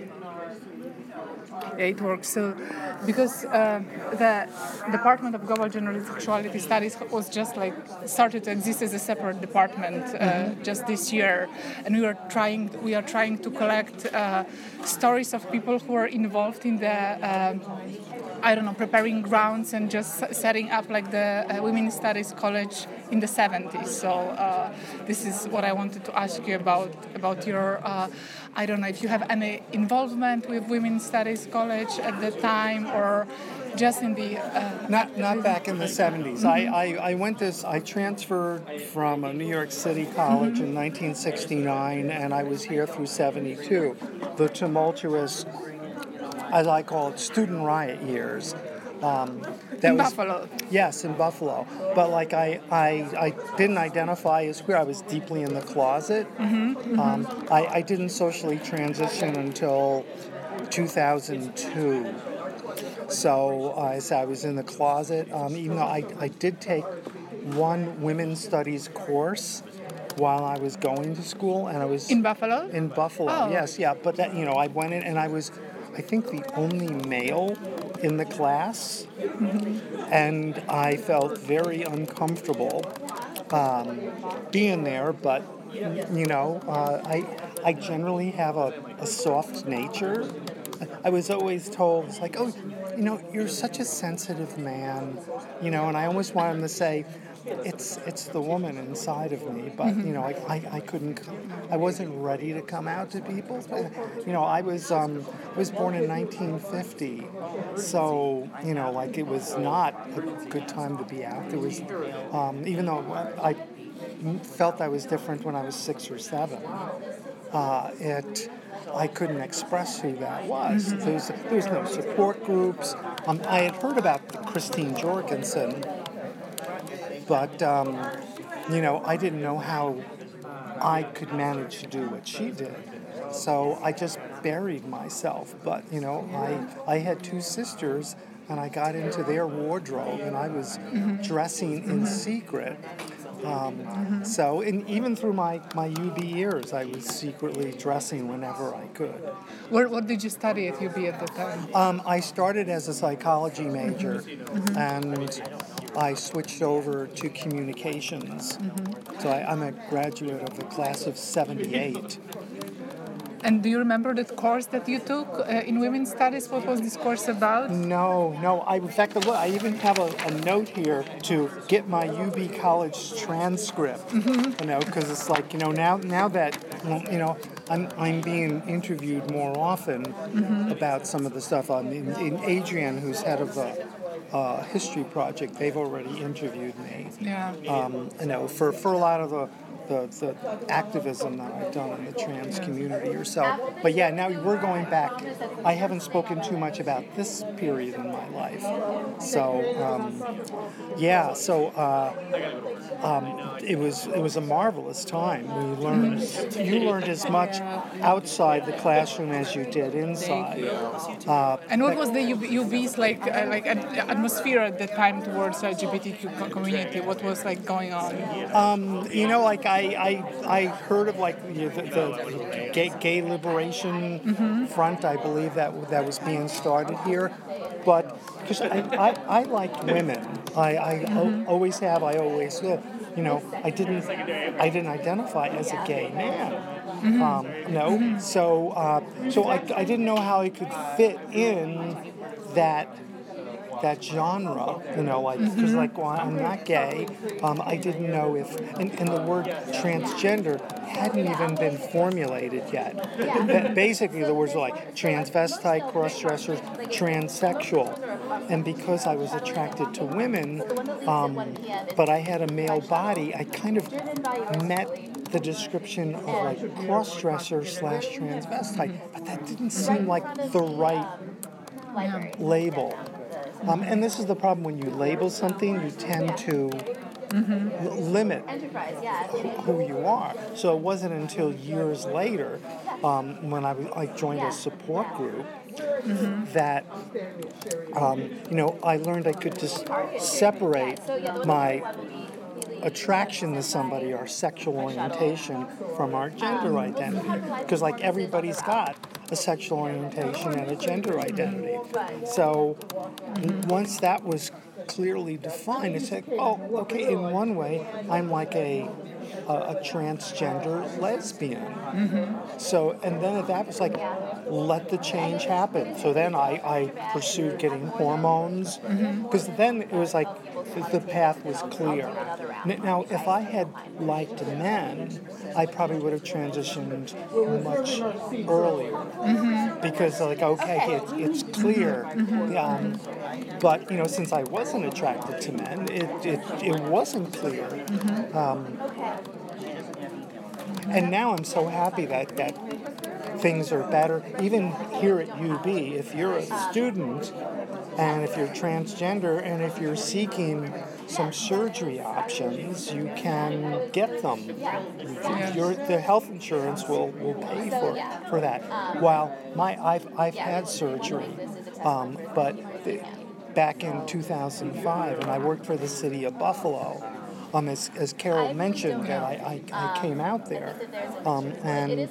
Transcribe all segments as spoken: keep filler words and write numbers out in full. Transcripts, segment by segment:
Yeah, it works. So, because uh, the Department of Global Gender and Sexuality Studies was just like started to exist as a separate department uh, mm-hmm. just this year, and we are trying we are trying to collect uh, stories of people who are involved in the. Uh, I don't know, preparing grounds and just setting up like the uh, Women's Studies College in the seventies. So uh, this is what I wanted to ask you about, about your, uh, I don't know, if you have any involvement with Women's Studies College at the time or just in the... Uh, not not back in the seventies. Mm-hmm. I, I, I went this, I transferred from a New York City college mm-hmm. in nineteen sixty-nine, and I was here through seventy-two. The tumultuous, as I call it, student riot years. Um, that in was, Buffalo. Yes, in Buffalo. But like I, I, I didn't identify as queer. I was deeply in the closet. Mm-hmm, mm-hmm. Um, I, I didn't socially transition until two thousand two. So uh, I said I was in the closet. Um, even though I, I did take one women's studies course while I was going to school, and I was in Buffalo. In Buffalo, oh. yes, yeah. But that, you know, I went in and I was, I think, the only male in the class, mm-hmm. and I felt very uncomfortable um, being there. But you know, uh, I I generally have a, a soft nature. I was always told, it's like, oh, you know, you're such a sensitive man, you know, and I almost want him to say, it's it's the woman inside of me, but mm-hmm. you know, I, I, I couldn't, I wasn't ready to come out to people. But, you know, I was um, I was born in nineteen fifty, so you know, like it was not a good time to be out. There was, um, even though I felt I was different when I was six or seven, uh, it. I couldn't express who that was. Mm-hmm. There was, there was no support groups. Um, I had heard about Christine Jorgensen, but, um, you know, I didn't know how I could manage to do what she did. So I just buried myself. But, you know, I, I had two sisters, and I got into their wardrobe, and I was mm-hmm. dressing in mm-hmm. secret. Um, mm-hmm. So, and even through my, my U B years, I was secretly dressing whenever I could. What, what did you study at U B at the time? Um, I started as a psychology major, mm-hmm. and I switched over to communications. Mm-hmm. So I, I'm a graduate of the class of seventy-eight. And do you remember the course that you took uh, in women's studies? What was this course about? No, no. I, in fact, I even have a, a note here to get my U B college transcript. Mm-hmm. You know, because it's like, you know, now now that, you know, I'm I'm being interviewed more often mm-hmm. about some of the stuff. Um, in, in Adrian, who's head of the uh, history project, they've already interviewed me. Yeah. Um, you know, for, for a lot of the The, the activism that I've done in the trans community or so. But yeah, now we're going back. I haven't spoken too much about this period in my life. So, um, yeah, so uh, um, it was it was a marvelous time. We learned, you learned as much outside the classroom as you did inside. Uh, and what was the U B's like, uh, like atmosphere at the time towards the L G B T Q community? What was like going on? Um, you know, like I I, I heard of like you know, the, the gay, gay liberation mm-hmm. front. I believe that that was being started here, but because I, I, I like women, I, I mm-hmm. o- always have, I always will. You know, I didn't I didn't identify as a gay man. Mm-hmm. Um, no, mm-hmm. so uh, so I, I didn't know how I could fit in that. that genre, you know, like, because, mm-hmm. like, well, I'm not gay, um, I didn't know if, and, and the word transgender hadn't even been formulated yet. That basically, the words were like transvestite, cross-dressers, transsexual, and because I was attracted to women, um, but I had a male body, I kind of met the description of, like, cross-dresser slash transvestite, but that didn't seem like the right label. Um, and this is the problem when you label something, you tend to mm-hmm. l- limit who, who you are. So it wasn't until years later, um, when I, I joined a support group, mm-hmm. that um, you know I learned I could just separate my attraction to somebody or sexual orientation from our gender identity, because like everybody's got a sexual orientation and a gender identity. So once that was clearly defined, it's like, oh, okay, in one way, I'm like a a, a transgender lesbian. Mm-hmm. So, and then that was like, let the change happen. So then I, I pursued getting hormones, because mm-hmm. then it was like the path was clear. Now, if I had liked men, I probably would have transitioned much earlier, mm-hmm. because like, okay, it, it's clear. Mm-hmm. Um, but you know, since I wasn't attracted to men, it it, it wasn't clear. Mm-hmm. Um, and now I'm so happy that that things are better. Even here at U B, if you're a student and if you're transgender and if you're seeking some surgery options, you can get them. Yeah. Your, the health insurance will, will pay for for that. While my I've I've had surgery, um, but the, back in two thousand five, and I worked for the city of Buffalo. Um, as, as Carol mentioned, that I, I, I came out there, um, and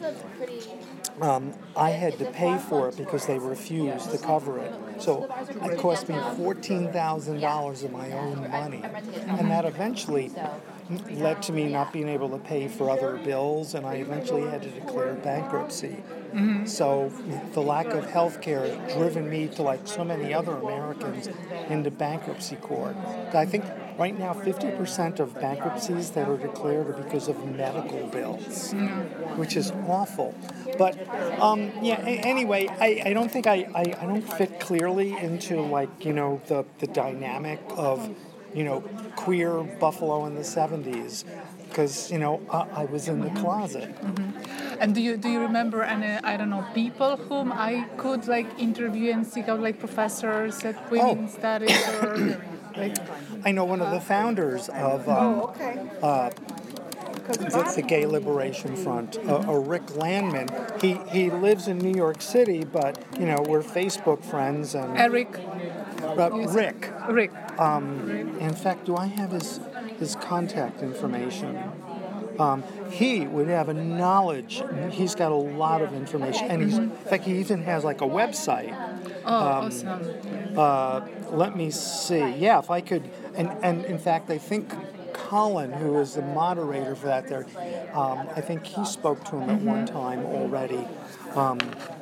um, I had to pay for it because they refused to cover it. So it cost me fourteen thousand dollars of my own money, and that eventually led to me not being able to pay for other bills, and I eventually had to declare bankruptcy. Mm-hmm. So the lack of health care has driven me to, like so many other Americans, into bankruptcy court. I think right now fifty percent of bankruptcies that are declared are because of medical bills, mm-hmm. which is awful. But um, yeah, a- anyway, I, I don't think I, I, I don't fit clearly into, like, you know, the, the dynamic of, you know, queer Buffalo in the seventies, because, you know, I, I was in the closet. Mm-hmm. And do you do you remember any, I don't know, people whom I could like interview and seek out, like professors at women's Oh. studies or like? I know one of the founders of um, Oh, okay. uh, the, the Gay Liberation Front, uh, uh, Rick Landman. He he lives in New York City, but you know we're Facebook friends and Eric. uh, Rick. Rick. Um, in fact, do I have his his contact information? Um, he would have a knowledge. He's got a lot of information, and he's in fact he even has like a website. Oh, um, awesome. Uh, let me see. Yeah, if I could, and and in fact, I think Colin, who is the moderator for that, there, um, I think he spoke to him at one time already. Um,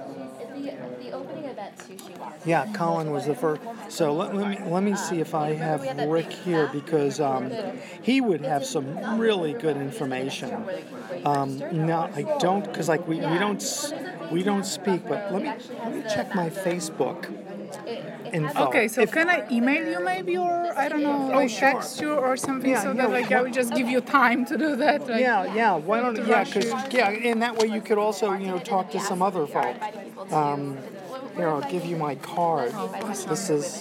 Yeah, Colin was the first. So let, let me let me see if I have Rick here, because um, he would have some really good information. Um, no, I don't, because like we, we don't s- we don't speak. But let me let me check my Facebook info. Okay, so If- can I email you maybe, or I don't know, Oh, like sure. text you or something, Yeah, so yeah, that like I what- will just give you time to do that. Like, Yeah, yeah. Why don't to yeah? rush Because you. yeah, and that way you could also you know talk to some other folk. Um, here, I'll give you my card. This is,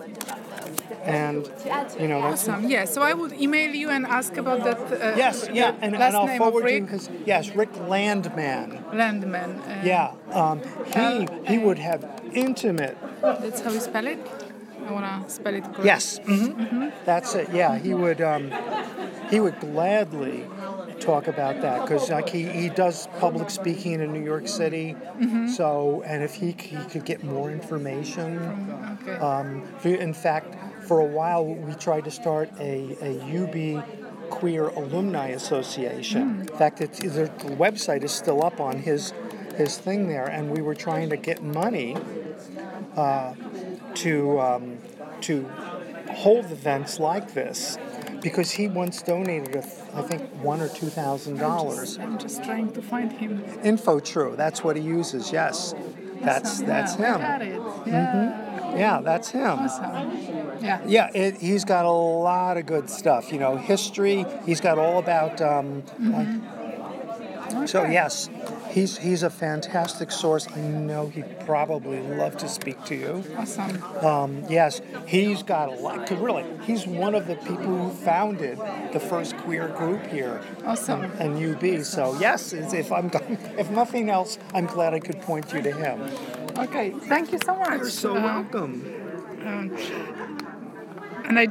and you know that's Awesome. Yeah. So I would email you and ask about that. Uh, yes, yeah, the and, and last I'll name forward of you Rick his yes, Rick Landman. Landman. Uh, Yeah, um, he he would have intimate. That's how you spell it. I wanna spell it correctly. Yes, hmm that's it. Yeah, he would um, he would gladly talk about that, because like he, he does public speaking in New York City. Mm-hmm. So, and if he he could get more information, Okay. um, in fact, for a while we tried to start a, a U B Queer Alumni Association. In fact, it's, the website is still up on his his thing there, and we were trying to get money uh, to um, to hold events like this, because he once donated, a, I think, one or two thousand dollars. I'm just trying to find him. InfoTrue, that's what he uses. Yes, that's Awesome. that's Yeah, him. I got it. Yeah. Yeah, that's him. Awesome. Yeah. Yeah, it, he's got a lot of good stuff. You know, history. He's got all about. Um, like, so Okay. yes, he's he's a fantastic source. I know he'd probably love to speak to you. Awesome. Um, yes, he's got a lot. 'Cause really, he's one of the people who founded the first queer group here. Awesome. And U B. So yes, it's- if I'm if nothing else, I'm glad I could point you to him. Okay. Thank you so much. You're so Uh, welcome. um,